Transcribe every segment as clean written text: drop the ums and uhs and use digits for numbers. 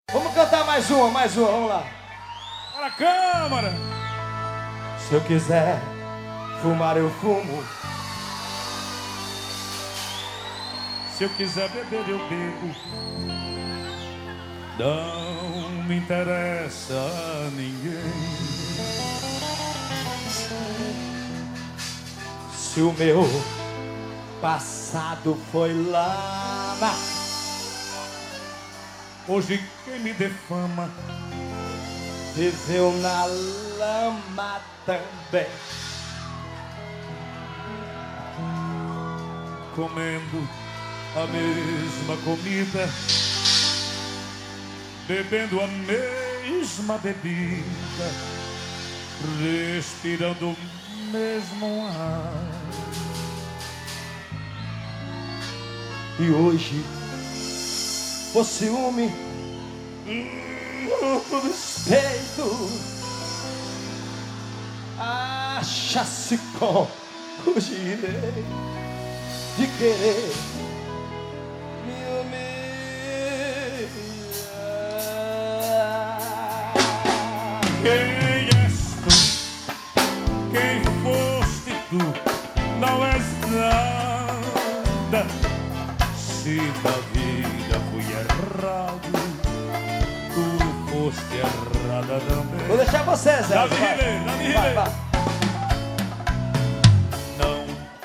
Vamos cantar mais uma, vamos lá. Para a câmara. Se eu quiser fumar, eu fumo. Se eu quiser beber, eu bebo. Não me interessa a ninguém. Se o meu passado foi lama, hoje quem me defama viveu na lama também. Comendo a mesma comida, bebendo a mesma bebida, respirando o mesmo ar. E hoje o ciúme no respeito acha-se com o direito de querer me humilhar. Quem és tu? Quem foste tu? Não és nada. Se na vida fui errado, tu foste errada também. Vou deixar você, Zé. Davi Riley. Não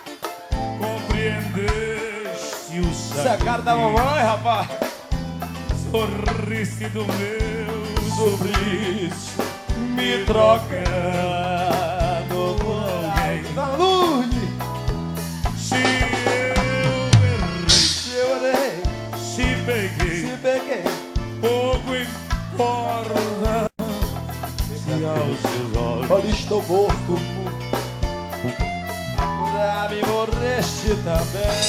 compreendeste o Essa é a cara da mamãe, rapaz. sorriste do meu suplício, Me trocando por alguém. Da luz. Se eu errei, se peguei, fogo em corda, se aos seus olhos Olha, estou morto. Pra me morreste também.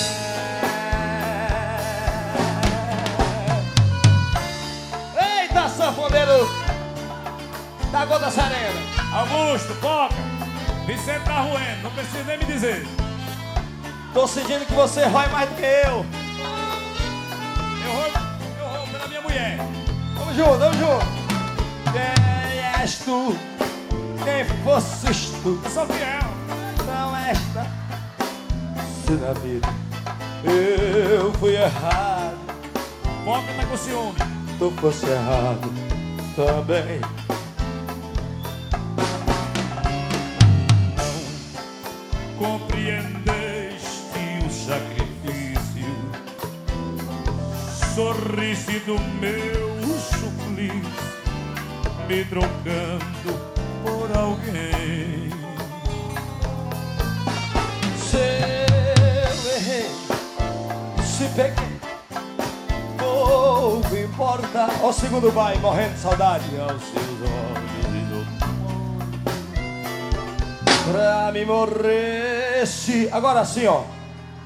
Eita, sanfoneiro da Gota Serena. Augusto, Coca, Vicente tá roendo, não precisa nem me dizer. Tô sentindo que você rói mais do que eu. Eu roubo pela minha mulher. Vamos junto. Quem és tu? Quem fosses tu? Eu sou fiel. Não esta. Se na vida eu fui errado, Coca tá com ciúme. tu fosse errado também. Compreendeste o sacrifício, sorriste do meu suplício, me trocando por alguém. Se eu errei, se peguei, pouco importa. Ó, o segundo vai, morrendo de saudade. E aos seus olhos e do Pra me morrer, se... Agora sim, ó.